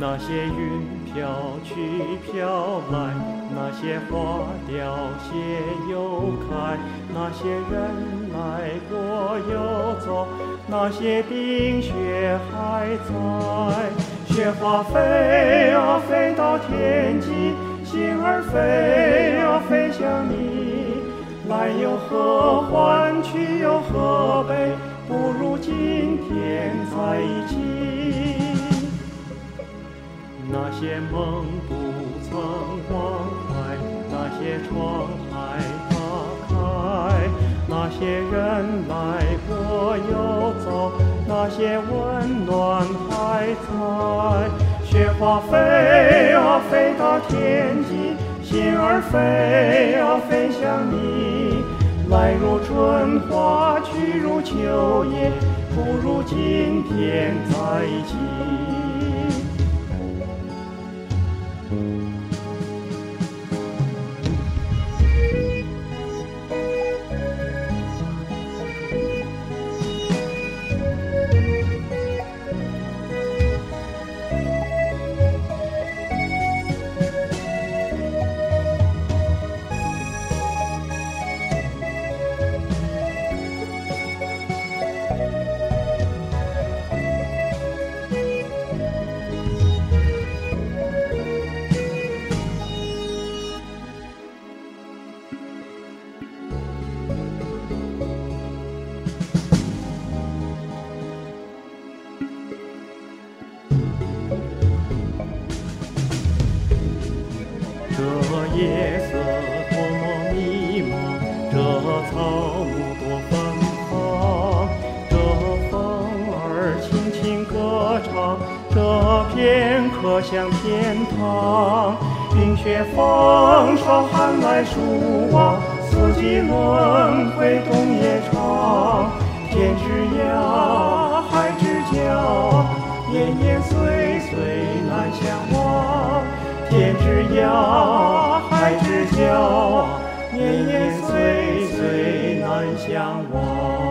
那些云飘去飘来，那些花凋谢又开，那些人来过又走，那些冰雪还在。雪花飞啊飞到天际，星儿飞啊飞向你。来有何欢，去有何悲，不如今天在一起。那些梦不曾忘怀，那些窗还打开，那些人来过又走，那些温暖还在。雪花飞啊飞到天际，星儿飞啊飞向你。来如春花，去如秋叶，不如今天在一起。这夜色多么迷茫，这草木多芬芳，这风儿轻轻歌唱，这片刻像天堂。冰雪风霜寒来暑往，四季轮回冬夜长。天之涯，海之角，年年岁岁难相忘。天之涯，海之角，年年岁岁难相忘。